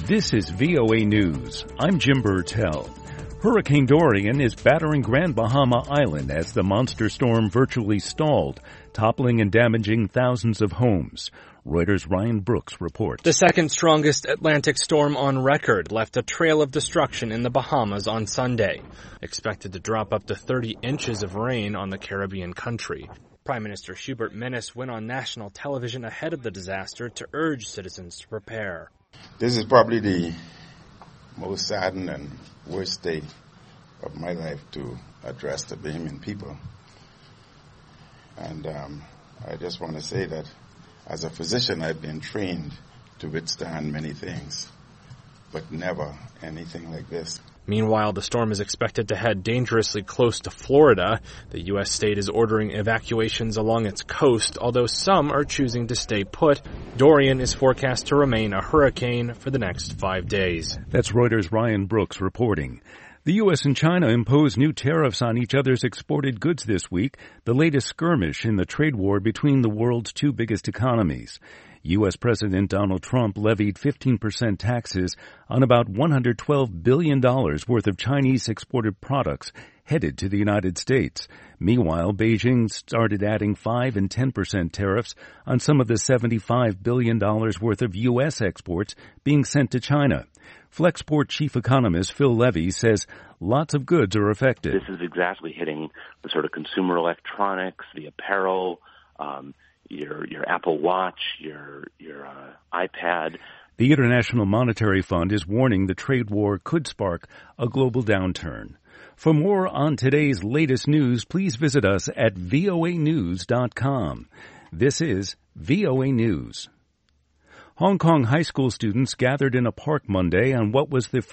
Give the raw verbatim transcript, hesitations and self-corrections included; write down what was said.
This is V O A News. I'm Jim Burtell. Hurricane Dorian is battering Grand Bahama Island as the monster storm virtually stalled, toppling and damaging thousands of homes. Reuters' Ryan Brooks reports. The second strongest Atlantic storm on record left a trail of destruction in the Bahamas on Sunday, expected to drop up to thirty inches of rain on the Caribbean country. Prime Minister Hubert Minnis went on national television ahead of the disaster to urge citizens to prepare. This is probably the most saddened and worst day of my life to address the Bahamian people. And um, I just want to say that as a physician, I've been trained to withstand many things, but never anything like this. Meanwhile, the storm is expected to head dangerously close to Florida. The U S state is ordering evacuations along its coast, although some are choosing to stay put. Dorian is forecast to remain a hurricane for the next five days. That's Reuters' Ryan Brooks reporting. The U S and China imposed new tariffs on each other's exported goods this week, the latest skirmish in the trade war between the world's two biggest economies. U S. President Donald Trump levied fifteen percent taxes on about one hundred twelve billion dollars worth of Chinese exported products headed to the United States. Meanwhile, Beijing started adding five and ten percent tariffs on some of the seventy-five billion dollars worth of U S exports being sent to China. Flexport chief economist Phil Levy says lots of goods are affected. This is exactly hitting the sort of consumer electronics, the apparel, um, your your Apple Watch, your your uh, iPad. The International Monetary Fund is warning the trade war could spark a global downturn. For more on today's latest news, please visit us at V O A news dot com. This is V O A News. Hong Kong high school students gathered in a park Monday on what was the